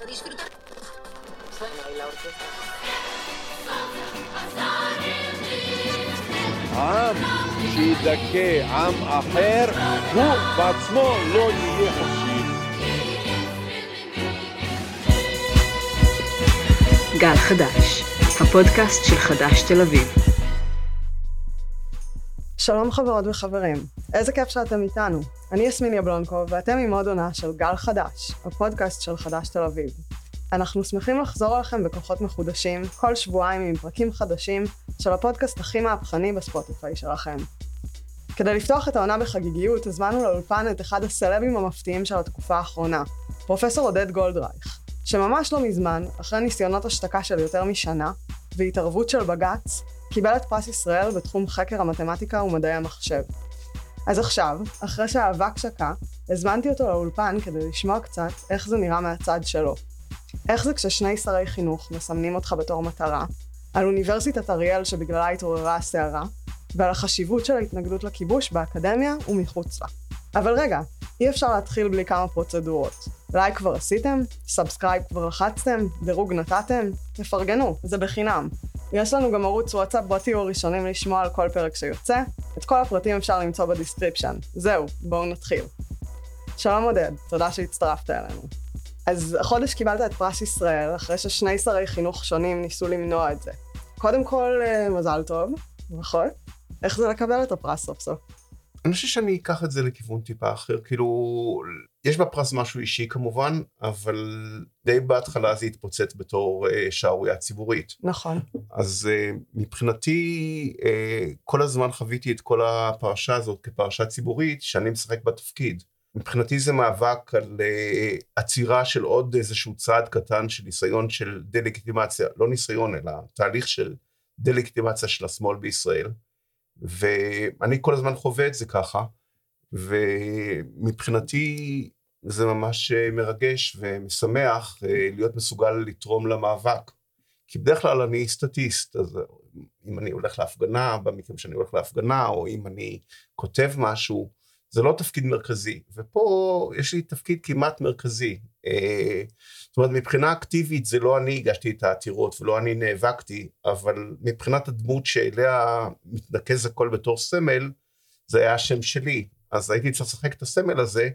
disfrutar. Suena ahí la orquesta. עם שידכא עם אחר, הוא בעצמו לא יהיה חופשי. גל חדש, הפודקאסט של חדש תל אביב. שלום חברות וחברים, איזה כיף שאתם איתנו. אני יסמין יבלונקו ואתם עם עוד עונה של גל חדש, הפודקאסט של חדש תל אביב. אנחנו שמחים לחזור עליכם בכוחות מחודשים, כל שבועיים עם פרקים חדשים של הפודקאסט הכי מהפכני בספוטיפיי שלכם. כדי לפתוח את העונה בחגיגיות, הזמנו לאולפן את אחד הסלבים המפתיעים של התקופה האחרונה, פרופסור עודד גולדרייך, שממש לא מזמן, אחרי ניסיונות השתקה של יותר משנה, והתערבות של בג"ץ, קיבל את פרס ישראל בתחום חקר המתמטיקה ומדעי המחשב. אז עכשיו, אחרי שהאבק שקע, הזמנתי אותו לאולפן כדי לשמוע קצת איך זה נראה מהצד שלו. איך זה כששני שרי חינוך מסמנים אותך בתור מטרה, על אוניברסיטת אריאל שבגללה התעוררה הסערה, ועל החשיבות של ההתנגדות לכיבוש באקדמיה ומחוץ לה. אבל רגע, אי אפשר להתחיל בלי כמה פרוצדורות. לייק כבר עשיתם? סאבסקרייב כבר לחצתם? דירוג נתתם? תפרגנו, זה בחינם. יש לנו גם ערוץ וואטסאפ בו תהיו ראשונים לשמוע על כל פרק שיוצא. את כל הפרטים אפשר למצוא בדיסקריפשן. זהו, בואו נתחיל. שלום עודד, תודה שהצטרפת אלינו. אז החודש קיבלת את פרס ישראל, אחרי ששני שרי חינוך שונים ניסו למנוע את זה. קודם כל, מזל טוב, נכון? איך זה לקבל את הפרס סוף סוף? אני חושב שאני אקח את זה לכיוון טיפה אחר, כאילו, יש בפרס משהו אישי כמובן, אבל די בהתחלה זה התפוצץ בתור שערורייה ציבורית. נכון. אז מבחינתי, כל הזמן חוויתי את כל הפרשה הזאת כפרשה ציבורית, שאני משחק בתפקיד. מבחינתי זה מאבק על עצירה של עוד איזשהו צעד קטן של ניסיון של דה-לגיטימציה, לא ניסיון אלא תהליך של דה-לגיטימציה של השמאל בישראל, ואני כל הזמן חווה את זה ככה, ומבחינתי זה ממש מרגש ומשמח להיות מסוגל לתרום למאבק, כי בדרך כלל אני סטטיסט, אז אם אני הולך להפגנה, במקרים שאני הולך להפגנה, או אם אני כותב משהו, זה לא תפקיד מרכזי, ופה יש לי תפקיד כמעט מרכזי. זאת אומרת, מבחינה אקטיבית זה לא אני הגשתי את העתירות, ולא אני נאבקתי, אבל מבחינת הדמות שאליה מתנקז הכל בתור סמל, זה היה השם שלי. אז הייתי צריך לשחק את הסמל הזה,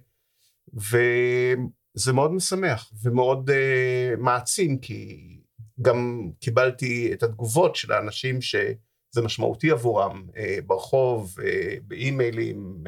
וזה מאוד משמח, ומאוד מעצים, כי גם קיבלתי את התגובות של האנשים שזה משמעותי עבורם, ברחוב, באימיילים,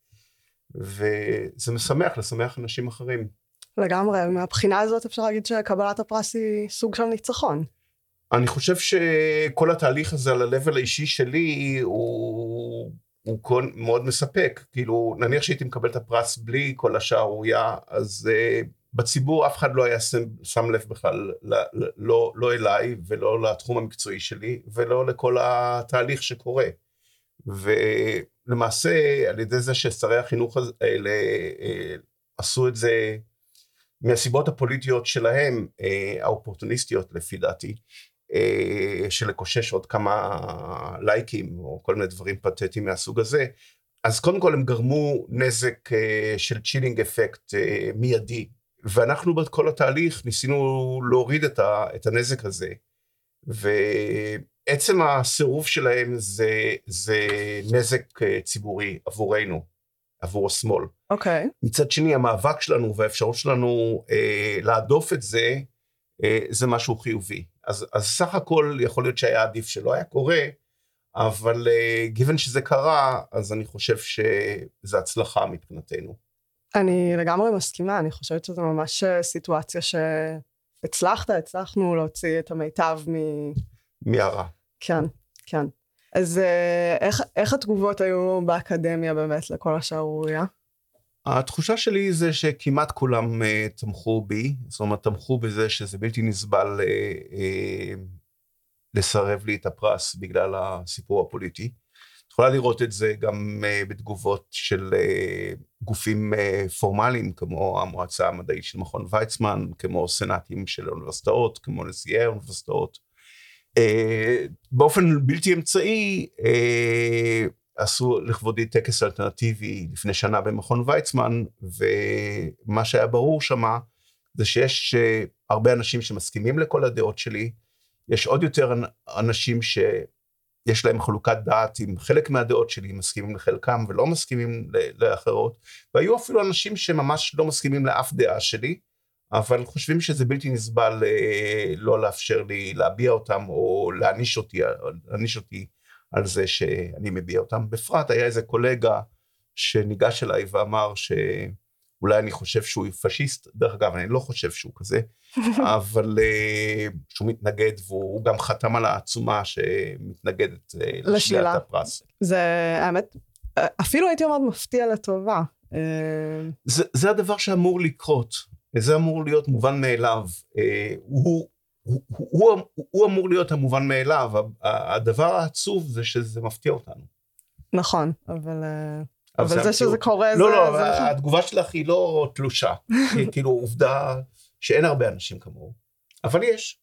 וזה לשמח אנשים אחרים. לגמרי, מהבחינה הזאת אפשר להגיד שקבלת הפרס היא סוג של ניצחון. אני חושב שכל התהליך הזה על הלבל האישי שלי הוא מאוד מספק. כאילו, נניח שהייתי מקבל את הפרס בלי כל השערורייה, אז בציבור אף אחד לא היה שם לב בכלל, לא אליי ולא לתחום המקצועי שלי, ולא לכל התהליך שקורה. ולמעשה, על ידי זה ששרי החינוך האלה עשו את זה מהסיבות הפוליטיות שלהם, האופורטוניסטיות לפי דעתי, של לקושש עוד כמה לייקים, או כל מיני דברים פתטיים מהסוג הזה, אז קודם כל הם גרמו נזק של צ'ילינג אפקט מיידי, ואנחנו בכל התהליך ניסינו להוריד את הנזק הזה, עצם הסירוב שלהם זה נזק ציבורי עבורנו, עבור השמאל. אוקיי. מצד שני, המאבק שלנו והאפשרות שלנו להדוף את זה, זה משהו חיובי. אז סך הכל יכול להיות שהיה עדיף שלא היה קורה, אבל גיוון שזה קרה, אז אני חושב שזה הצלחה מבחינתנו. אני לגמרי מסכימה, אני חושבת שזו ממש סיטואציה הצלחנו להוציא את המיטב מהרע. כן, כן. אז איך התגובות היו באקדמיה באמת לכל השערורייה? התחושה שלי זה שכמעט כולם תמכו בי, זאת אומרת תמכו בזה שזה בלתי נסבל לסרב לי את הפרס בגלל הסיפור הפוליטי. את יכולה לראות את זה גם בתגובות של גופים פורמליים, כמו המועצה המדעית של מכון ויצמן, כמו סנאטים של האוניברסיטאות, כמו נשיאי האוניברסיטאות. באופן בלתי אמצעי, עשו לכבודי טקס אלטרנטיבי לפני שנה במכון ויצמן, ומה שהיה ברור שמה, זה שיש הרבה אנשים שמסכימים לכל הדעות שלי, יש עוד יותר אנשים שיש להם חלוקת דעת עם חלק מהדעות שלי, מסכימים לחלקם ולא מסכימים לאחרות, והיו אפילו אנשים שממש לא מסכימים לאף דעה שלי, אבל חושבים שזה בלתי נסבל לא לאפשר לי להביע אותם, או להעניש אותי על זה שאני מביע אותם. בפרט היה איזה קולגה שניגש אליי ואמר שאולי אני חושב שהוא פשיסט, דרך אגב אני לא חושב שהוא כזה, אבל שהוא מתנגד, והוא גם חתם על העצומה שמתנגדת לשלילת הפרס. זה האמת, אפילו הייתי אומרת מפתיע לטובה. זה הדבר שאמור לקרות. זה אמור להיות מובן מאליו, הוא אמור להיות המובן מאליו, הדבר העצוב זה שזה מפתיע אותנו. נכון, אבל זה שזה קורה, לא, התגובה שלך היא לא תלושה, היא כאילו עובדה שאין הרבה אנשים כמוהו, אבל יש.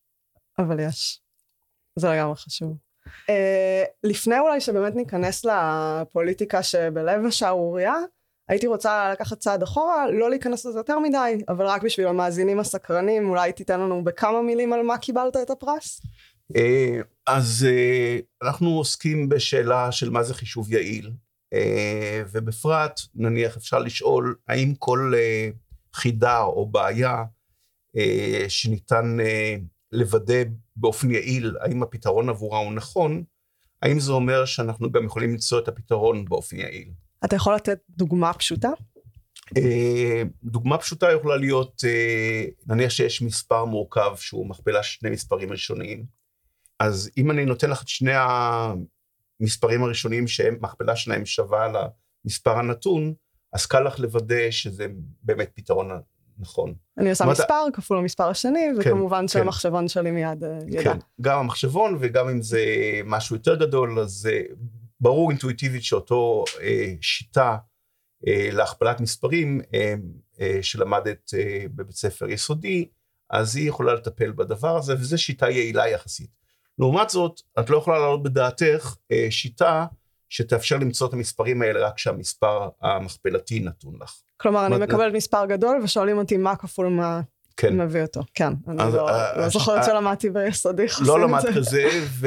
זה לגמרי חשוב. לפני אולי שבאמת ניכנס לפוליטיקה שבלב השערוריה, הייתי רוצה לקחת צעד אחורה, לא להיכנס לזה יותר מדי, אבל רק בשביל המאזינים הסקרנים, אולי תיתן לנו בכמה מילים על מה קיבלת את הפרס? אז אנחנו עוסקים בשאלה של מה זה חישוב יעיל, ובפרט נניח אפשר לשאול האם כל חידה או בעיה שניתן לוודא באופן יעיל, האם הפתרון עבורה הוא נכון, האם זה אומר שאנחנו גם יכולים למצוא את הפתרון באופן יעיל. אתה יכול לתת דוגמה פשוטה? דוגמה פשוטה יכולה להיות, נניח שיש מספר מורכב שהוא מכפלה שני מספרים ראשוניים, אז אם אני נותן לך את שני המספרים הראשונים שהם מכפלה שלהם שווה למספר הנתון, אז קל לך לוודא שזה באמת פתרון נכון. אני עושה מספר כפול המספר השני, וכמובן שהמחשבון שלי מיד ידע. כן, גם המחשבון, וגם אם זה משהו יותר גדול, אז ברור אינטואיטיבית שאותו שיטה להכפלת מספרים שלמדת בבית ספר יסודי, אז היא יכולה לטפל בדבר הזה, וזו שיטה יעילה יחסית. לעומת זאת, את לא יכולה לעלות בדעתך שיטה שתאפשר למצוא את המספרים האלה רק שהמספר המכפלתי נתון לך. כלומר, אני מקבלת מספר גדול ושואלים אותי מה כפול מה מביא אותו. כן, אני לא זוכרת שלמדתי ביסודי. לא למד כזה,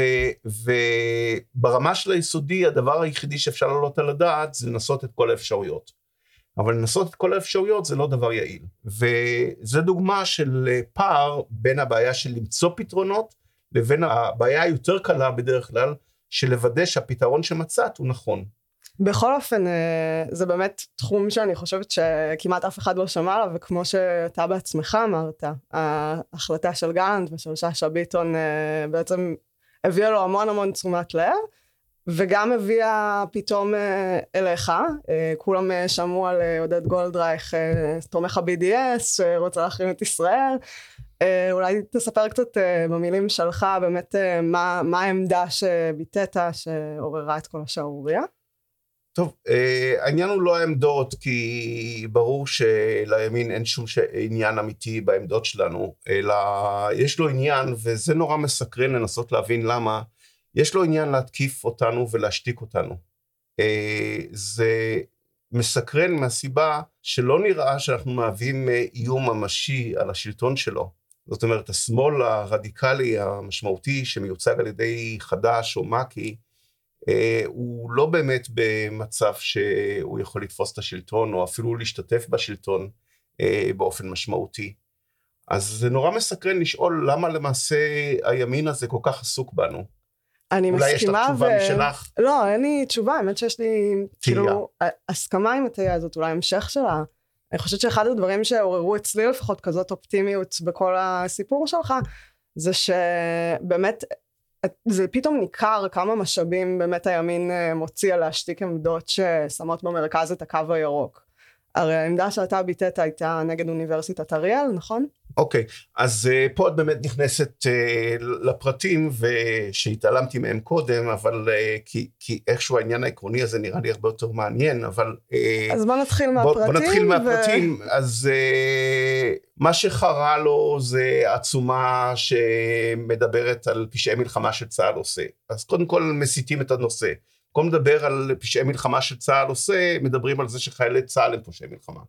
וברמה של היסודי, הדבר היחידי שאפשר לעלות על הדעת, זה לנסות את כל האפשרויות. אבל לנסות את כל האפשרויות זה לא דבר יעיל. וזו דוגמה של פער בין הבעיה של למצוא פתרונות, לבין הבעיה היותר קלה בדרך כלל, של לוודא שהפתרון שמצאת הוא נכון. בכל אופן, זה באמת תחום שאני חושבת שכמעט אף אחד לא שמע עליו, וכמו שאתה בעצמך אמרת, ההחלטה של גלנט ושל שאשא ביטון בעצם הביאה לו המון המון תשומת לב, וגם הביאה פתאום אליך, כולם שמעו על עודד גולדרייך, תומך ה-BDS, שרוצה להחרים את ישראל, אולי תספר קצת במילים שלך, באמת מה העמדה שביטאת, שעוררה את כל השערוריה? טוב, העניין הוא לא העמדות, כי ברור שלימין אין שום עניין אמיתי בעמדות שלנו, אלא יש לו עניין, וזה נורא מסקרן לנסות להבין למה, יש לו עניין להתקיף אותנו ולהשתיק אותנו. זה מסקרן מהסיבה שלא נראה שאנחנו מהווים איום ממשי על השלטון שלו. זאת אומרת, השמאל הרדיקלי המשמעותי שמיוצג על ידי חד"ש או מק"י, הוא לא באמת במצב שהוא יכול לתפוס את השלטון, או אפילו להשתתף בשלטון באופן משמעותי. אז זה נורא מסקרן לשאול למה למעשה הימין הזה כל כך עסוק בנו. אני אולי מסכימה יש לך תשובה משלך? לא, אין לי תשובה, האמת שיש לי כאילו הסכמה עם התהיה הזאת, אולי המשך שלה. אני חושבת שאחד הדברים שעוררו אצלי לפחות כזאת אופטימיות בכל הסיפור שלך, זה שבאמת זה פתאום ניכר כמה משאבים באמת הימין מוציא להשתיק עמדות ששמות במרכז את הקו הירוק. הרי העמדה שאתה ביטאת הייתה נגד אוניברסיטת אריאל, נכון? אוקיי, אז פה את באמת נכנסת לפרטים שהתעלמתי מהם קודם, אבל כי איכשהו העניין העקרוני הזה נראה לי הרבה יותר מעניין, אבל אז בוא נתחיל מהפרטים. בוא נתחיל מהפרטים, אז מה שחרה לו זה עצומה שמדברת על פשעי מלחמה שצה"ל עושה, אז קודם כל מסיתים את הנושא. במקום לדבר על פשעי מלחמה שצה"ל עושה, מדברים על זה שחיילי צה"ל הם פושעי מלחמה.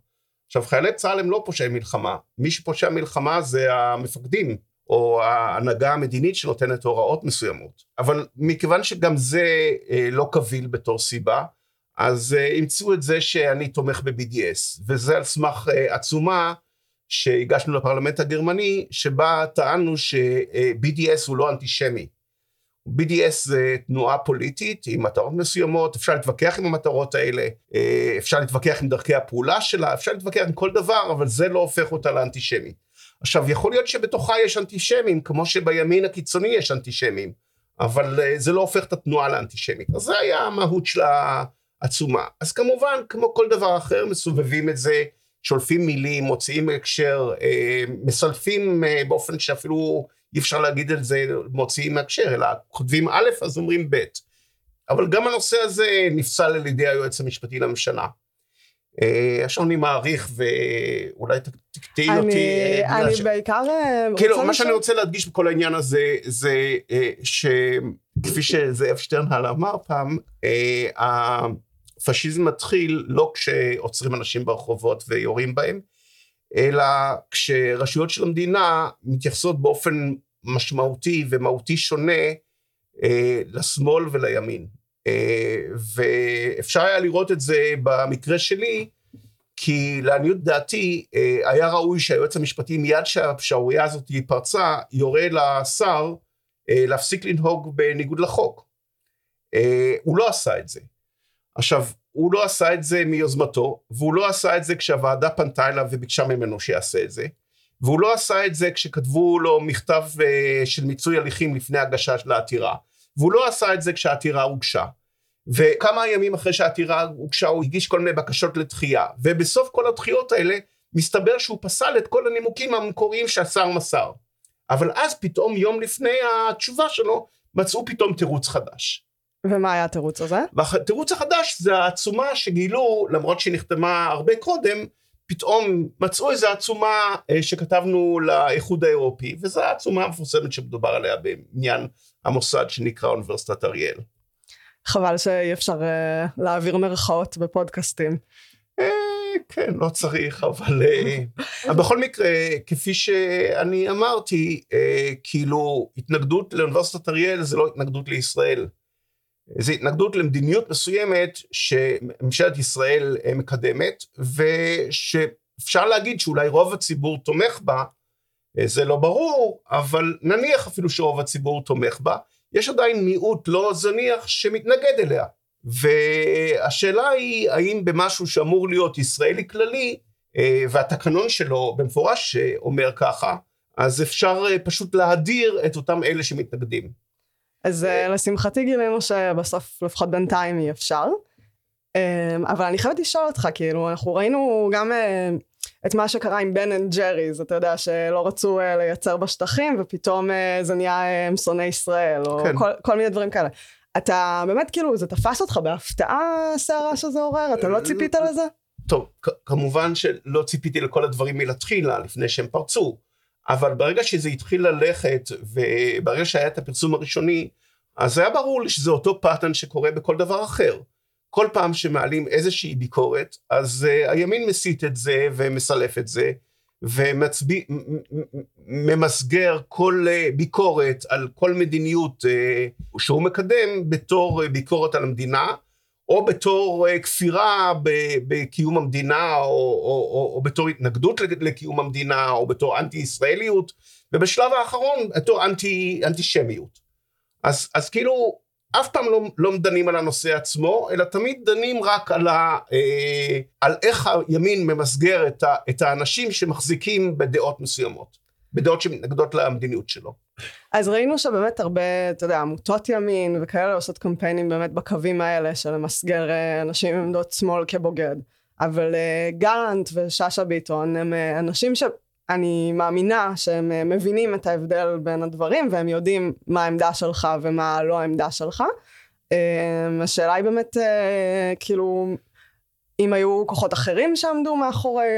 עכשיו, חיילי צה"ל הם לא פושעי מלחמה, מי שפושע מלחמה זה המפקדים, או ההנהגה המדינית שנותנת הוראות מסוימות. אבל מכיוון שגם זה לא קביל בתור סיבה, אז ימצאו את זה שאני תומך ב-BDS, וזה על סמך עצומה שהגשנו לפרלמנט הגרמני, שבה טענו ש-BDS הוא לא אנטישמי. BDS זה תנועה פוליטית עם מטרות מסוימות, אפשר להתווכח עם המטרות האלה, אפשר להתווכח עם דרכי הפעולה שלה, אפשר להתווכח עם כל דבר, אבל זה לא הופך אותה לאנטישמי. עכשיו, יכול להיות שבתוכה יש אנטישמים, כמו שבימין הקיצוני יש אנטישמים, אבל זה לא הופך את התנועה לאנטישמית. אז זה היה המהות של העצומה. אז כמובן, כמו כל דבר אחר, מסובבים את זה, שולפים מילים, מוציאים הקשר, מסלפים באופן שאפילו אי אפשר להגיד על זה, מוציאים מהקשר, אלא כותבים א', אז אומרים ב'. אבל גם הנושא הזה נפסל על ידי היועץ המשפטי לממשלה. עכשיו אני מעריך, ואולי תקטעי אותי. אני בעיקר... כאילו, מה שאני רוצה להדגיש בכל העניין הזה, זה שכפי שזאב שטרנהל אמר פעם, הפשיזם מתחיל לא כשעוצרים אנשים ברחובות ויורים בהם, אלא כשרשויות של המדינה מתייחסות באופן משמעותי ומהותי שונה לשמאל ולימין. ואפשר היה לראות את זה במקרה שלי, כי לעניות דעתי היה ראוי שהיועץ המשפטי מיד שהשערורייה הזאת פרצה, יורה לשר להפסיק לנהוג בניגוד לחוק. הוא לא עשה את זה. עכשיו, הוא לא עשה את זה מיוזמתו, והוא לא עשה את זה כשהוועדה פנתה אליו וביקשה ממנו שיעשה את זה, והוא לא עשה את זה כשכתבו לו מכתב של מיצוי הליכים לפני הגשה של העתירה, והוא לא עשה את זה כשהעתירה הוגשה, וכמה ימים אחרי שהעתירה הוגשה הוא הגיש כל מיני בקשות לדחייה, ובסוף כל הדחיות האלה מסתבר שהוא פסל את כל הנימוקים המקוריים שהשר מסר, אבל אז פתאום יום לפני התשובה שלו מצאו פתאום תירוץ חדש. ומה היה התירוץ הזה? והתירוץ החדש זה העצומה שגילו, למרות שהיא נחתמה הרבה קודם, פתאום מצאו איזו עצומה שכתבנו לאיחוד האירופי, וזו העצומה המפורסמת שמדובר עליה בעניין המוסד שנקרא אוניברסיטת אריאל. חבל שאי אפשר להעביר מרכאות בפודקאסטים. כן, לא צריך, אבל בכל מקרה, כפי שאני אמרתי, כאילו התנגדות לאוניברסיטת אריאל זה לא התנגדות לישראל, זה התנגדות למדיניות מסוימת שממשלת ישראל מקדמת, ושאפשר להגיד שאולי רוב הציבור תומך בה, זה לא ברור, אבל נניח אפילו שרוב הציבור תומך בה, יש עדיין מיעוט לא זניח שמתנגד אליה, והשאלה היא האם במשהו שאמור להיות ישראלי כללי, והתקנון שלו במפורש אומר ככה, אז אפשר פשוט להדיר את אותם אלה שמתנגדים. אז לשמחתי גילינו שבסוף לפחות בינתיים אי אפשר, אבל אני חייבת לשאול אותך, כאילו אנחנו ראינו גם את מה שקרה עם בן אנד ג'ריז, אתה יודע שלא רצו לייצר בשטחים, ופתאום זה נהיה שונאי ישראל, או כן. כל מיני דברים כאלה. אתה באמת כאילו, זה תפס אותך בהפתעה הסערה שזה עורר, אתה לא ציפית לזה? טוב, כמובן שלא ציפיתי לכל הדברים מלהתחילה, לפני שהם פרצו, אבל ברגע שזה התחיל ללכת, וברגע שהיה את הפרסום הראשוני, אז היה ברור לי שזה אותו פאטרן שקורה בכל דבר אחר. כל פעם שמעלים איזושהי ביקורת, אז הימין מסית את זה ומסלף את זה, וממסגר כל ביקורת על כל מדיניות שהוא מקדם בתור ביקורת על המדינה, או בתור כפירה בקיום המדינה, או בתור התנגדות לקיום המדינה, או בתור אנטי-ישראליות, ובשלב האחרון בתור אנטישמיות. אז כאילו, אף פעם לא דנים על הנושא עצמו, אלא תמיד דנים רק על איך הימין ממסגר את האנשים שמחזיקים בדעות מסוימות, בדעות שמתנגדות למדיניות שלו. אז ראינו שבאמת הרבה, אתה יודע, עמותות ימין וכאלה עושות קמפיינים באמת בקווים האלה, של למסגר אנשים עם עמדות שמאל כבוגד. אבל גלנט וששה ביטון הם אנשים שאני מאמינה שהם מבינים את ההבדל בין הדברים, והם יודעים מה העמדה שלך ומה לא העמדה שלך. השאלה היא באמת, כאילו, אם היו כוחות אחרים שעמדו מאחורי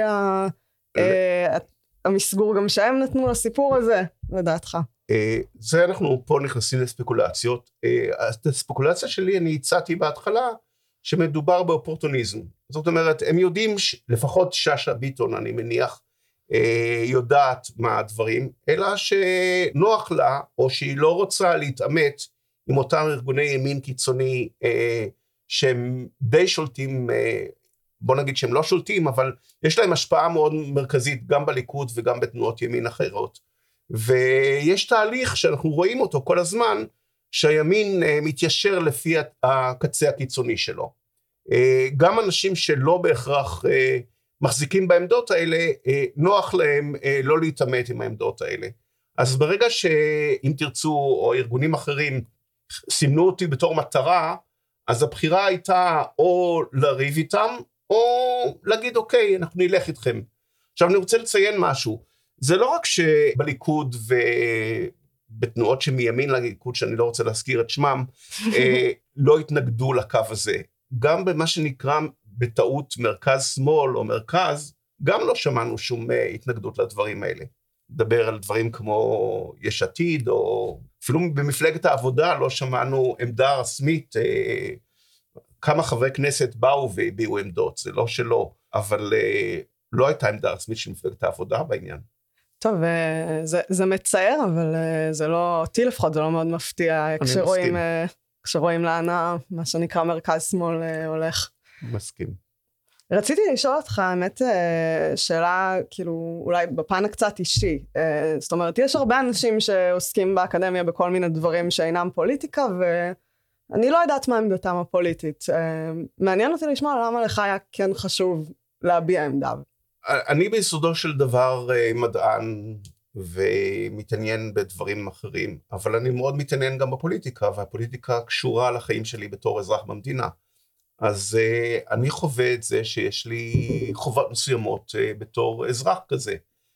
המסגור גם שהם נתנו לסיפור הזה, לדעתך. זה אנחנו פה נכנסים לספקולציות. הספקולציה שלי אני הצעתי בהתחלה שמדובר באופורטוניזם. זאת אומרת, הם יודעים, לפחות שאשא ביטון, אני מניח, יודעת מה הדברים, אלא שנוח לה, או שהיא לא רוצה להתאמת עם אותם ארגוני ימין קיצוני, שהם די שולטים, בוא נגיד שהם לא שולטים, אבל יש להם השפעה מאוד מרכזית, גם בליכוד וגם בתנועות ימין אחרות. ויש תהליך שאנחנו רואים אותו כל הזמן, שהימין מתיישר לפי הקצה הקיצוני שלו. גם אנשים שלא בהכרח מחזיקים בעמדות האלה, נוח להם לא להתאמת עם העמדות האלה. אז ברגע שאם תרצו, או ארגונים אחרים, סימנו אותי בתור מטרה, אז הבחירה הייתה או לריב איתם, או להגיד אוקיי, אנחנו נלך איתכם. עכשיו אני רוצה לציין משהו, זה לא רק שבליכוד ובתנועות שמימין לליכוד, שאני לא רוצה להזכיר את שמם, לא התנגדו לקו הזה. גם במה שנקרא בטעות מרכז שמאל או מרכז, גם לא שמענו שום התנגדות לדברים האלה. לדבר על דברים כמו יש עתיד, או אפילו במפלגת העבודה לא שמענו עמדה רסמית, כמה חברי כנסת באו והביעו עמדות, זה לא שלא, אבל לא הייתה עמדה רסמית של מפלגת העבודה בעניין. טוב, זה מצער, אבל זה לא, אותי לפחות זה לא מאוד מפתיע, כשרואים לאן מה שנקרא מרכז שמאל הולך. מסכים. רציתי לשאול אותך, האמת, שאלה, כאילו, אולי בפן הקצת אישי. זאת אומרת, יש הרבה אנשים שעוסקים באקדמיה בכל מיני דברים שאינם פוליטיקה, ואני לא יודעת מה עמדתם הפוליטית. מעניין אותי לשמוע למה לך היה כן חשוב להביע עמדה. אני ביסודו של דבר מדען ומתעניין בדברים אחרים, אבל אני מאוד מתעניין גם בפוליטיקה, והפוליטיקה קשורה לחיים שלי בתור אזרח במדינה. אז אני חווה את זה שיש לי חובות מסוימות בתור אזרח כזה.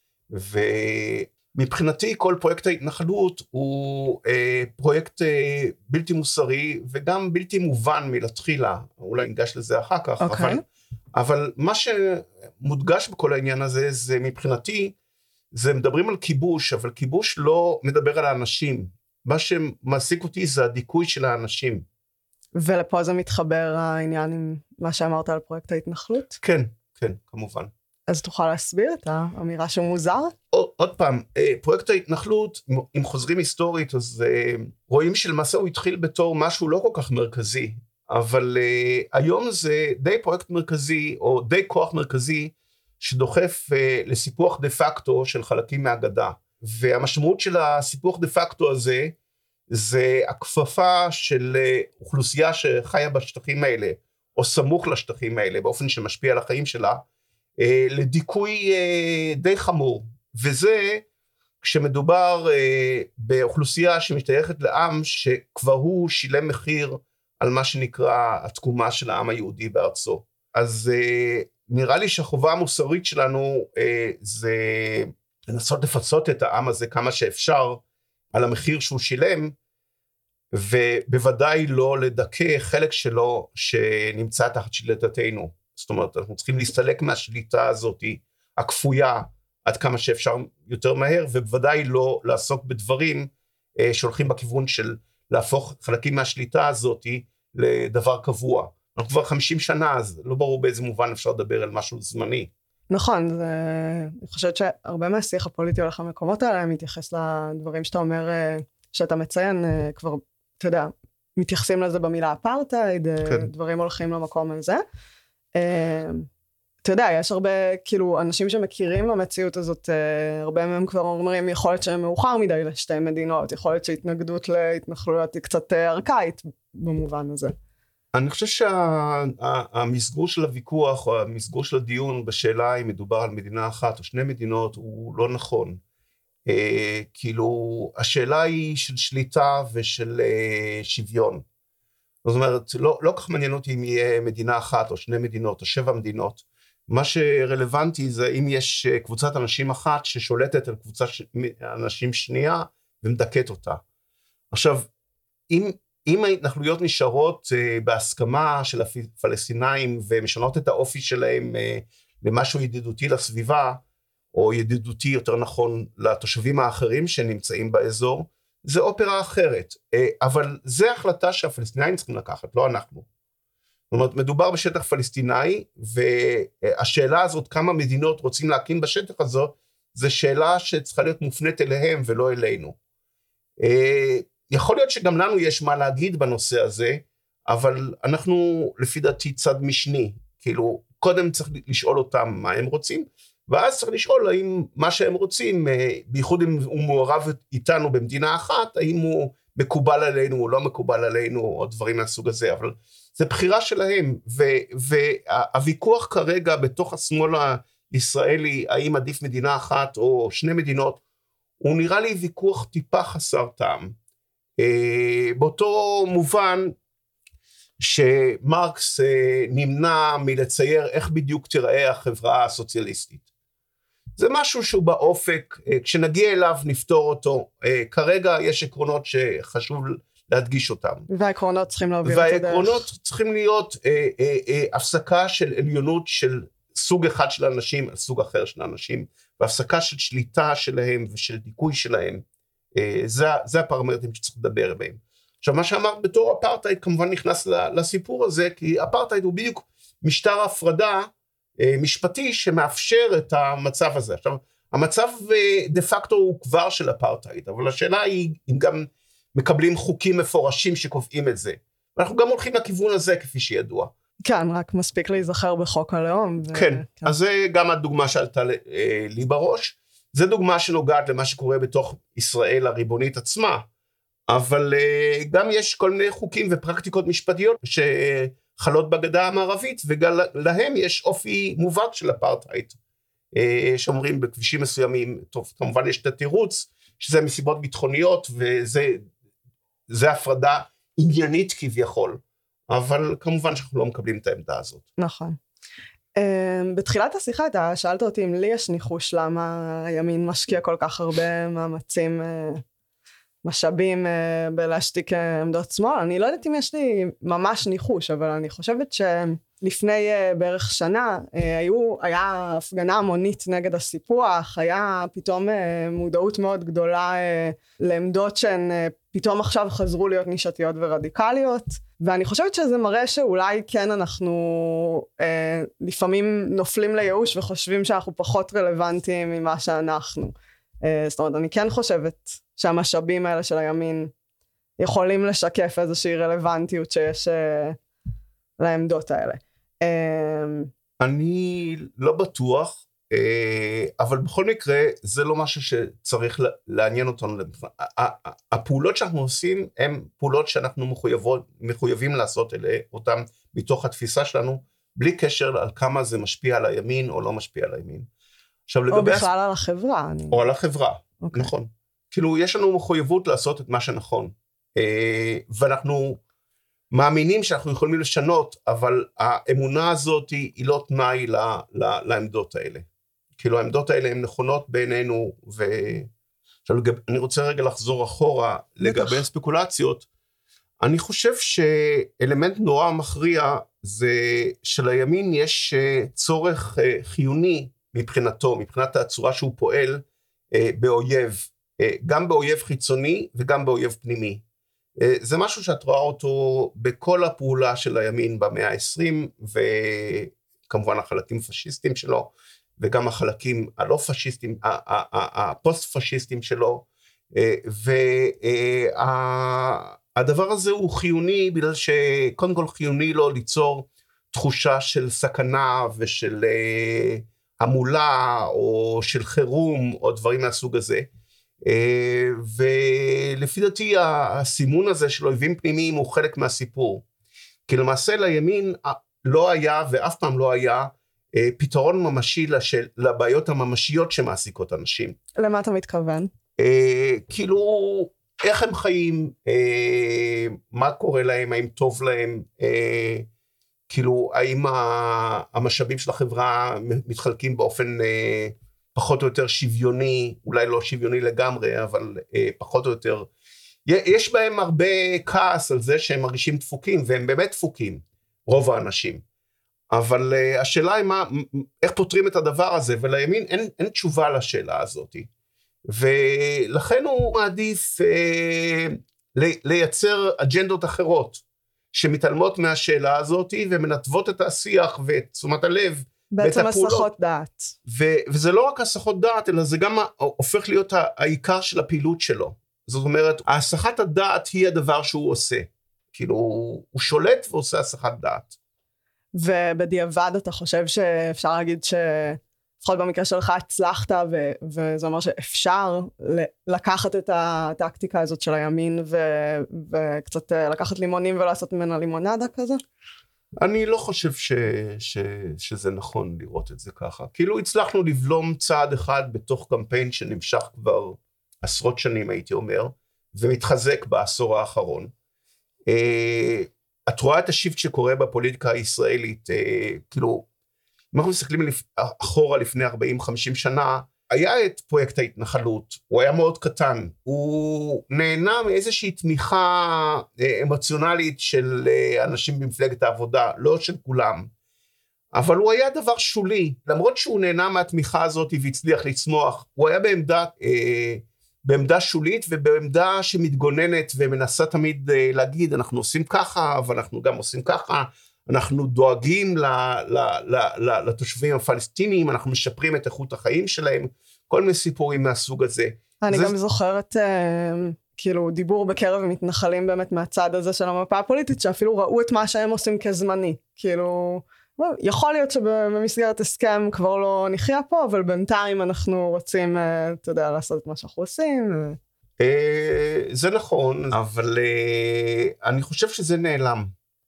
ומבחינתי כל פרויקט ההתנחלות הוא פרויקט בלתי מוסרי וגם בלתי מובן מלהתחילה. אולי ניגש לזה אחר כך. Okay. אבל מה שמודגש בכל העניין הזה זה מבחינתי, זה מדברים על כיבוש, אבל כיבוש לא מדבר על האנשים. מה שמעסיק אותי זה הדיכוי של האנשים. ולפה זה מתחבר העניין עם מה שאמרת על פרויקט ההתנחלות? כן, כן, כמובן. אז תוכל להסביר את האמירה שמוזר? עוד פעם, פרויקט ההתנחלות, אם חוזרים היסטורית, אז רואים שלמעשה הוא התחיל בתור משהו לא כל כך מרכזי, אבל היום זה די פרויקט מרכזי, או די כוח מרכזי, שדוחף לסיפוח דה פקטו של חלקים מהגדה. והמשמעות של הסיפוח דה פקטו הזה, זה הכפפה של אוכלוסייה שחיה בשטחים האלה, או סמוך לשטחים האלה, באופן שמשפיע על החיים שלה, לדיכוי די חמור. וזה כשמדובר באוכלוסייה שמשתייכת לעם, שכבר הוא שילם מחיר על מה שנקרא התקומה של העם היהודי בארצו. אז נראה לי שהחובה המוסרית שלנו זה לנסות לפצות את העם הזה כמה שאפשר, על המחיר שהוא שילם, ובוודאי לא לדכא חלק שלו שנמצא תחת שליטתנו. זאת אומרת, אנחנו צריכים להסתלק מהשליטה הזאת, הכפויה, עד כמה שאפשר יותר מהר, ובוודאי לא לעסוק בדברים שהולכים בכיוון של להפוך חלקים מהשליטה הזאת לדבר קבוע. אנחנו כבר 50 שנה, אז לא ברור באיזה מובן אפשר לדבר על משהו זמני. נכון, אני חושבת שהרבה מהשיח הפוליטי הולך למקומות האלה, מתייחס לדברים שאתה אומר, שאתה מציין, כבר, אתה יודע, מתייחסים לזה במילה אפרטהייד, כן. דברים הולכים למקום הזה. אתה יודע, יש הרבה, כאילו, אנשים שמכירים במציאות הזאת, הרבה מהם כבר אומרים, יכול להיות שהם מאוחר מדי לשתי מדינות, יכול להיות שהתנגדות להתנחלויות היא קצת ארכאית במובן הזה. אני חושב שהמסגור של הוויכוח, או המסגור של הדיון בשאלה אם מדובר על מדינה אחת או שני מדינות, הוא לא נכון. כאילו, השאלה היא של שליטה ושל שוויון. זאת אומרת, לא כך מעניין אותי אם יהיה מדינה אחת או שני מדינות או 7 מדינות. מה שרלוונטי זה אם יש קבוצת אנשים אחת ששולטת על קבוצת אנשים שנייה ומדכאת אותה. עכשיו, אם ההתנחלויות נשארות בהסכמה של הפלסטינאים ומשנות את האופי שלהם למשהו ידידותי לסביבה, או ידידותי יותר נכון לתושבים האחרים שנמצאים באזור, זה אופרה אחרת. אבל זה החלטה שהפלסטינאים צריכים לקחת, לא אנחנו. זאת זאת אומרת, מדובר בשטח פלסטיני, והשאלה הזאת, כמה מדינות רוצים להקים בשטח הזאת, זו שאלה שצריכה להיות מופנית אליהם ולא אלינו. יכול להיות שגם לנו יש מה להגיד בנושא הזה, אבל אנחנו לפי דעתי צד משני, כאילו קודם צריך לשאול אותם מה הם רוצים, ואז צריך לשאול האם מה שהם רוצים, בייחוד אם הוא מעורב איתנו במדינה אחת, האם הוא מקובל עלינו או לא מקובל עלינו, או דברים מהסוג הזה, אבל זה בחירה שלהם, והוויכוח כרגע בתוך השמאל הישראלי, האם עדיף מדינה אחת או שני מדינות, הוא נראה לי ויכוח טיפה חסר טעם. באותו מובן שמרקס נמנע מלצייר איך בדיוק תיראה החברה הסוציאליסטית. זה משהו שהוא באופק, כשנגיע אליו נפתור אותו, כרגע יש עקרונות שחשוב להדגיש אותם. והעקרונות צריכים להוביל את הדרך. והעקרונות צריכים להיות הפסקה של עליונות של סוג אחד של אנשים על סוג אחר של אנשים, והפסקה של שליטה שלהם ושל דיכוי שלהם, זה הפרמטרים שצריך לדבר בהם. עכשיו, מה שאמרת בתור אפרטהייד כמובן נכנס לסיפור הזה, כי אפרטהייד הוא בדיוק משטר הפרדה משפטי שמאפשר את המצב הזה. עכשיו, המצב דה פקטו הוא כבר של אפרטהייד, אבל השאלה היא אם גם מקבלים חוקים מפורשים שקובעים את זה. ואנחנו גם הולכים לכיוון הזה כפי שידוע. כן, רק מספיק להיזכר בחוק הלאום. כן, אז זה גם הדוגמה שעלתה לי בראש. זה דוגמה שנוגעת למה שקורה בתוך ישראל הריבונית עצמה, אבל גם יש כל מיני חוקים ופרקטיקות משפטיות שחלות בגדה המערבית, וגם להם יש אופי מובהק של אפרטהייד, שאומרים בכבישים מסוימים, טוב, כמובן יש את התירוץ, שזה מסיבות ביטחוניות, וזה הפרדה עניינית כביכול, אבל כמובן שאנחנו לא מקבלים את העמדה הזאת. נכון. בתחילת השיחה אתה שאלת אותי אם לי יש ניחוש למה הימין משקיע כל כך הרבה מאמצים, משאבים בלהשתיק עמדות שמאל. אני לא יודעת אם יש לי ממש ניחוש, אבל אני חושבת שלפני בערך שנה היה הפגנה המונית נגד הסיפוח, היה פתאום מודעות מאוד גדולה לעמדות שהן פתאום עכשיו חזרו להיות נישתיות ורדיקליות, ואני חושבת שזה מראה שאולי כן אנחנו לפעמים נופלים לייאוש וחושבים שאנחנו פחות רלוונטיים ממה שאנחנו. זאת אומרת, אני כן חושבת שהמשאבים האלה של הימין יכולים לשקף איזושהי רלוונטיות שיש לעמדות האלה. אני לא בטוח, אבל בכל מקרה זה לא משהו שצריך לעניין אותנו. הפעולות שאנחנו עושים הן פעולות שאנחנו מחויבים לעשות אותן מתוך התפיסה שלנו, בלי קשר על כמה זה משפיע על הימין או לא משפיע על הימין. או בכלל על החברה. או על החברה, נכון. כאילו יש לנו מחויבות לעשות את מה שנכון, ואנחנו מאמינים שאנחנו יכולים לשנות, אבל האמונה הזאת היא לא תנאי לעמדות האלה. כאילו העמדות האלה הן נכונות בעינינו, ועכשיו אני רוצה רגע לחזור אחורה לגבי ספקולציות. אני חושב שאלמנט נורא מכריע זה שלימין יש צורך חיוני מבחינתו, מבחינת הצורה שהוא פועל באויב, גם באויב חיצוני וגם באויב פנימי. זה משהו שאת רואה אותו בכל הפעולה של הימין במאה ה-20, וכמובן החלקים הפשיסטיים שלו, וגם החלקים הלא פשיסטיים, הפוסט-פשיסטיים שלו, והדבר הזה הוא חיוני, בגלל שקודם כל חיוני לו ליצור תחושה של סכנה ושל המולה, או של חירום, או דברים מהסוג הזה, ולפי דעתי הסימון הזה של אויבים פנימיים הוא חלק מהסיפור, כי למעשה לימין לא היה ואף פעם לא היה פתרון ממשי לבעיות הממשיות שמעסיקות אנשים. למה אתה מתכוון? כאילו איך הם חיים, מה קורה להם, האם טוב להם, כאילו האם המשאבים של החברה מתחלקים באופן פחות או יותר שוויוני, אולי לא שוויוני לגמרי, אבל פחות או יותר, יש בהם הרבה כעס על זה שהם מרגישים דפוקים, והם באמת דפוקים, רוב האנשים. אבל השאלה היא איך פותרים את הדבר הזה, ולימין אין תשובה לשאלה הזאת. ולכן הוא מעדיף לייצר אג'נדות אחרות, שמתעלמות מהשאלה הזאת, ומנתבות את השיח ואת תשומת הלב, בעצם הסחות דעת. וזה לא רק הסחות דעת, אלא זה גם הופך להיות העיקר של הפעילות שלו. זאת אומרת, הסחת הדעת היא הדבר שהוא עושה. כאילו, הוא שולט ועושה הסחת דעת. ובדיעבד אתה חושב שאפשר להגיד לפחות במקרה שלך הצלחת, וזה אומר שאפשר לקחת את הטקטיקה הזאת של הימין, וקצת לקחת לימונים ולעשות ממנה לימונדה כזה? אני לא חושב שזה נכון לראות את זה ככה. כאילו הצלחנו לבלום צעד אחד בתוך קמפיין שנמשך כבר עשרות שנים, הייתי אומר, ומתחזק בעשור האחרון. את רואה את השיפט שקורה בפוליטיקה הישראלית, כאילו, אם אנחנו מסתכלים אחורה לפני 40-50 שנה, היה את פרויקט ההתנחלות, הוא היה מאוד קטן, הוא נהנה מאיזושהי תמיכה אמוציונלית של אנשים במפלגת העבודה, לא של כולם, אבל הוא היה דבר שולי, למרות שהוא נהנה מהתמיכה הזאת והצליח לצמוח, הוא היה בעמדה שולית ובעמדה שמתגוננת ומנסה תמיד להגיד, אנחנו עושים ככה, אבל אנחנו גם עושים ככה, אנחנו דואגים לתושבים הפלסטינים, אנחנו משפרים את איכות החיים שלהם, כל מיני סיפורים מהסוג הזה. אני גם זוכרת, כאילו, דיבור בקרב מתנחלים באמת מהצד הזה של המפה הפוליטית, שאפילו ראו את מה שהם עושים כזמני. כאילו, יכול להיות שבמסגרת הסכם כבר לא נחיה פה, אבל בינתיים אנחנו רוצים, אתה יודע, לעשות את מה שאנחנו עושים. זה נכון, אבל אני חושב שזה נעלם.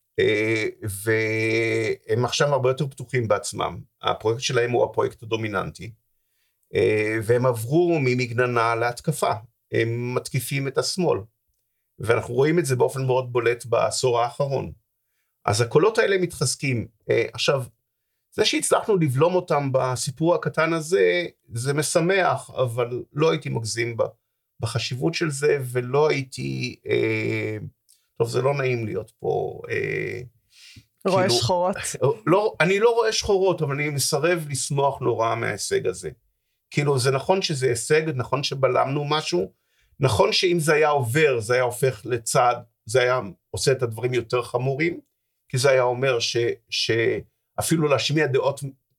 והם עכשיו הרבה יותר פתוחים בעצמם. הפרויקט שלהם הוא הפרויקט הדומיננטי, והם עברו ממגננה להתקפה. הם מתקיפים את השמאל, ואנחנו רואים את זה באופן מאוד בולט בעשור האחרון. אז הקולות האלה מתחזקים. עכשיו, זה שהצלחנו לבלום אותם בסיפור הקטן הזה, זה משמח, אבל לא הייתי מגזים בחשיבות של זה, ולא הייתי... טוב, זה לא נעים להיות פה. רואה שחורות. לא, אני לא רואה שחורות, אבל אני מסרב לשמוח נורא מההישג הזה. כאילו, זה נכון שזה הישג, נכון שבלמנו משהו, נכון שאם זה היה עובר, זה היה הופך לצד, זה היה עושה את הדברים יותר חמורים, כי זה היה אומר שאפילו להשמיע דעות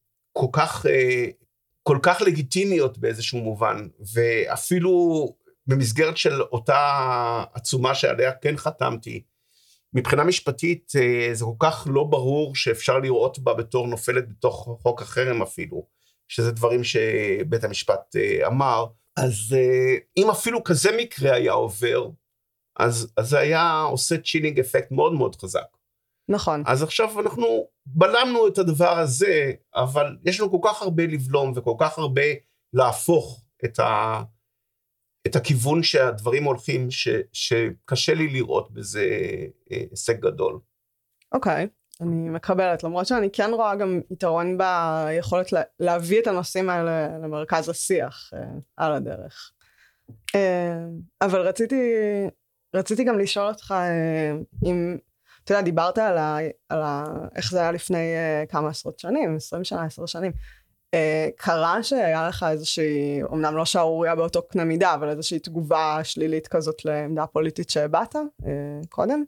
כל כך לגיטימיות באיזשהו מובן, ואפילו במסגרת של אותה עצומה שעליה כן חתמתי, מבחינה משפטית זה כל כך לא ברור שאפשר לראות בה בתור נופלת בתוך חוק החרם אפילו, שזה דברים שבית המשפט אמר, אז אם אפילו כזה מקרה היה עובר, אז זה היה עושה צ'ילינג אפקט מאוד מאוד חזק. נכון. אז עכשיו אנחנו בלמנו את הדבר הזה, אבל יש לנו כל כך הרבה לבלום, וכל כך הרבה להפוך את הכיוון שהדברים הולכים, שקשה לי לראות בזה הישג גדול. אוקיי, אני מקבלת, למרות שאני כן רואה גם יתרון ביכולת להביא את הנושאים האלה למרכז השיח על הדרך. אבל רציתי גם לשאול אותך, אם, אתה יודע, דיברת על איך זה היה לפני כמה עשרות שנים, 20 שנה, 10 שנים, קרה שהיה לך איזושהי, אמנם לא שערוריה באותו קנה מידה, אבל איזושהי תגובה שלילית כזאת לעמדה פוליטית שבאת קודם?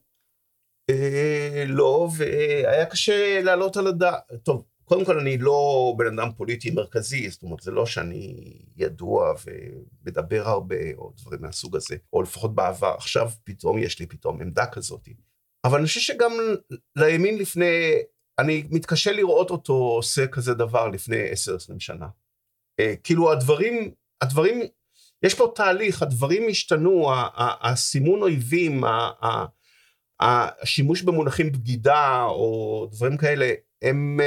לא, והיה קשה לעלות על הדעת. טוב, קודם כל אני לא בן אדם פוליטי מרכזי, זאת אומרת, זה לא שאני ידוע ומדבר הרבה, או דברים מהסוג הזה, או לפחות בעבר. עכשיו פתאום יש לי עמדה כזאת. אבל אני חושב שגם לימין לפני... אני מתקשה לראות אותו עושה כזה דבר לפני 10-20 שנה. כאילו הדברים, יש פה תהליך, הדברים השתנו, הסימון אויבים, השימוש במונחים בגידה, או דברים כאלה, הם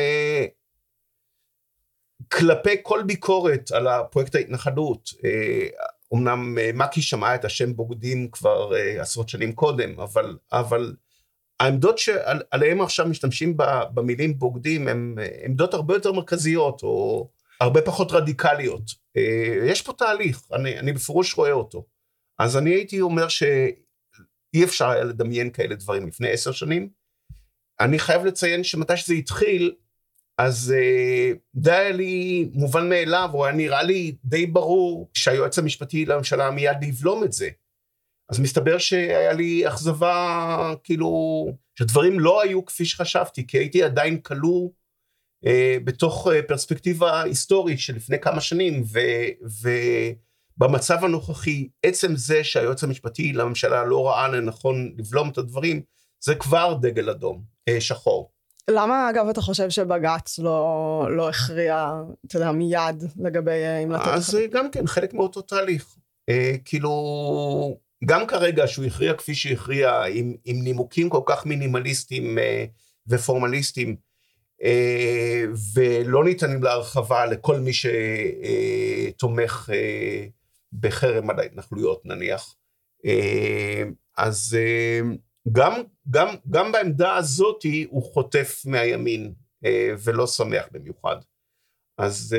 כלפי כל ביקורת על הפרויקט ההתנחלות. אמנם מקי שמעה את השם בוגדים כבר עשרות שנים קודם, אבל העמדות שעליהם עכשיו משתמשים במילים בוגדים, הן עמדות הרבה יותר מרכזיות, או הרבה פחות רדיקליות. יש פה תהליך, אני בפירוש רואה אותו. אז אני הייתי אומר שאי אפשר היה לדמיין כאלה דברים לפני 10 שנים. אני חייב לציין שמתי שזה התחיל, אז די היה לי מובן מאליו, או נראה לי די ברור, שהיועץ המשפטי לממשלה מיד לבלום את זה. אז מסתבר שהיה לי אכזבה, כאילו, שדברים לא היו כפי שחשבתי, כי הייתי עדיין כלוא בתוך פרספקטיבה היסטורית של לפני כמה שנים, ובמצב הנוכחי, עצם זה שהיועץ המשפטי לממשלה לא ראה לנכון לבלום את הדברים, זה כבר דגל אדום, שחור. למה אגב אתה חושב שבג"ץ לא הכריע, אתה יודע, מיד לגבי אם לתת... אז גם כן, חלק מאותו תהליך. כאילו, גם כרגע שהוא הכריע כפי שהכריע, עם נימוקים כל כך מינימליסטיים ופורמליסטיים, ולא ניתנים להרחבה לכל מי שתומך בחרם על ההתנחלויות נניח. אז גם בעמדה הזאת הוא חוטף מהימין, ולא שמח במיוחד. אז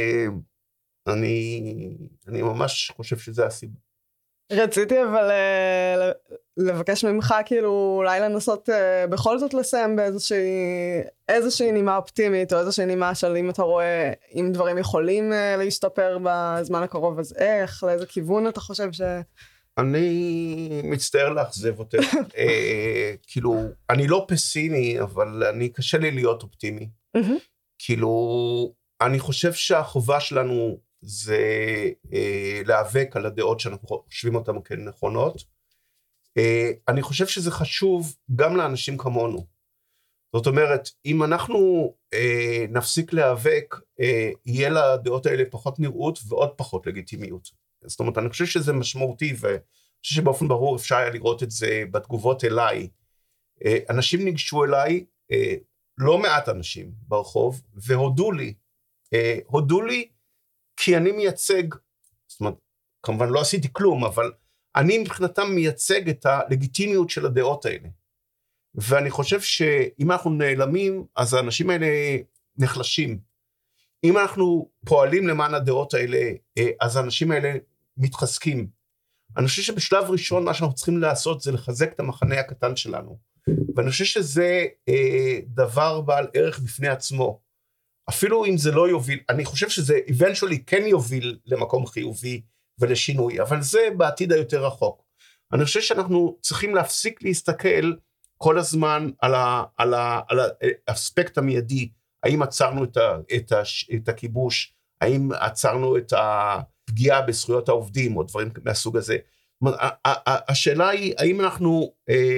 אני ממש חושב שזה הסיבה. רציתי אבל לבקש ממך כאילו אולי לנסות בכל זאת לסיים באיזושהי נימה אופטימית, או איזושהי נימה של אם אתה רואה אם דברים יכולים להשתפר בזמן הקרוב, אז איך, לאיזה כיוון אתה חושב ש... אני מצטער לאכזב אותך, כאילו, אני לא פסימי, אבל אני קשה לי להיות אופטימי. כאילו, אני חושב שהחובה שלנו זה להיאבק על הדעות שאנחנו חושבים אותן כנכונות. אני חושב שזה חשוב גם לאנשים כמונו. זאת אומרת, אם אנחנו נפסיק להיאבק, יהיה לדעות האלה פחות נראות ועוד פחות לגיטימיות. זאת אומרת, אני חושב שזה משמעותי, ואני חושב שבאופן ברור אפשר היה לראות את זה בתגובות אליי. אנשים ניגשו אליי, לא מעט אנשים ברחוב, והודו לי, כי אני מייצג, זאת אומרת, כמובן לא עשיתי כלום, אבל אני מבחינתם מייצג את הלגיטימיות של הדעות האלה. ואני חושב שאם אנחנו נעלמים, אז האנשים האלה נחלשים. אם אנחנו פועלים למען הדעות האלה, אז האנשים האלה מתחזקים. אני חושב שבשלב ראשון מה שאנחנו צריכים לעשות זה לחזק את המחנה הקטן שלנו. ואני חושב שזה דבר בעל ערך בפני עצמו. אפילו אם זה לא יוביל, אני חושב שזה eventually כן יוביל למקום חיובי ולשינוי, אבל זה בעתיד היותר רחוק. אני חושב שאנחנו צריכים להפסיק להסתכל כל הזמן על האספקט המיידי, האם עצרנו את הכיבוש, האם עצרנו את הפגיעה בזכויות העובדים, או דברים מהסוג הזה. השאלה היא, האם אנחנו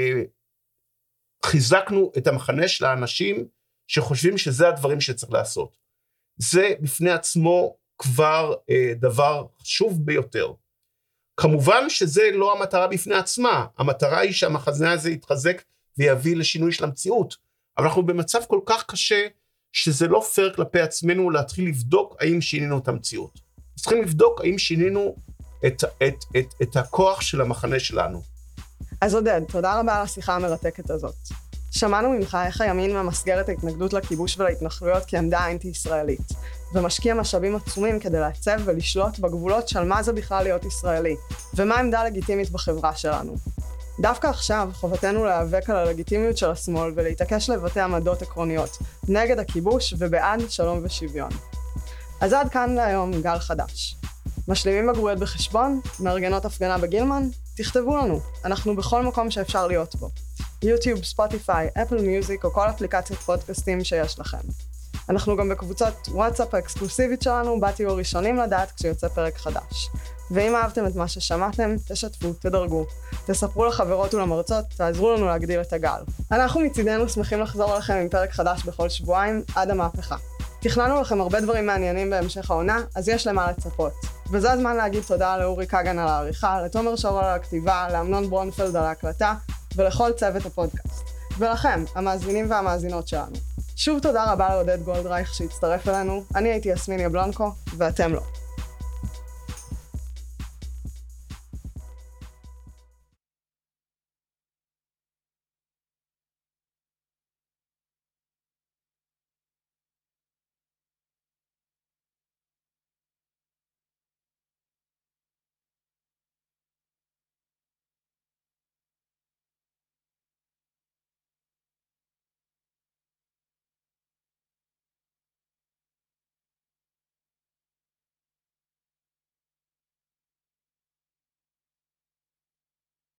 חיזקנו את המחנה של האנשים, שחושבים שזה הדברים שצריך לעשות. זה בפני עצמו כבר דבר חשוב ביותר. כמובן שזה לא המטרה בפני עצמה, המטרה היא שהמחנה הזה יתחזק ויביא לשינוי של המציאות, אבל אנחנו במצב כל כך קשה, שזה לא פייר כלפי עצמנו להתחיל לבדוק האם שינינו את המציאות. צריכים לבדוק האם שינינו את הכוח של המחנה שלנו. אז עודד, תודה רבה על השיחה המרתקת הזאת. שמענו ממך איך הימין ממסגר את ההתנגדות לכיבוש ולהתנחלויות כעמדה אנטי-ישראלית, ומשקיע משאבים עצומים כדי לעצב ולשלוט בגבולות של מה זה בכלל להיות ישראלי, ומה עמדה לגיטימית בחברה שלנו. דווקא עכשיו חובתנו להיאבק על הלגיטימיות של השמאל ולהתעקש לבטא עמדות עקרוניות נגד הכיבוש ובעד שלום ושוויון. אז עד כאן להיום גל חדש. משלימים בגרויות בחשבון, מארגנות הפגנה בגילמן, תכתבו לנו, אנחנו בכל מקום שאפשר להיות בו. יוטיוב, ספוטיפיי, אפל מיוזיק או כל אפליקציית פודקאסטים שיש לכם. אנחנו גם בקבוצת וואטסאפ האקסקלוסיבית שלנו, בה תהיו ראשונים לדעת כשיוצא פרק חדש. ואם אהבתם את מה ששמעתם, תשתפו, תדרגו, תספרו לחברות ולמרצות, תעזרו לנו להגדיל את הגל. אנחנו מצידנו שמחים לחזור אליכם עם פרק חדש בכל שבועיים, עד המהפכה. תכננו לכם הרבה דברים מעניינים בהמשך העונה, אז יש למה לצפות. וזה הזמן להגיד תודה לאורי קגן על העריכה, לתומר שור על הכתיבה, לאמנון ברונפלד על ההקלטה, ולכל צוות הפודקאסט. ולכם, המאזינים והמאזינות שלנו. שוב תודה רבה לעודד גולדרייך שהצטרף אלינו, אני הייתי יסמין יבלונקו, ואתם לא.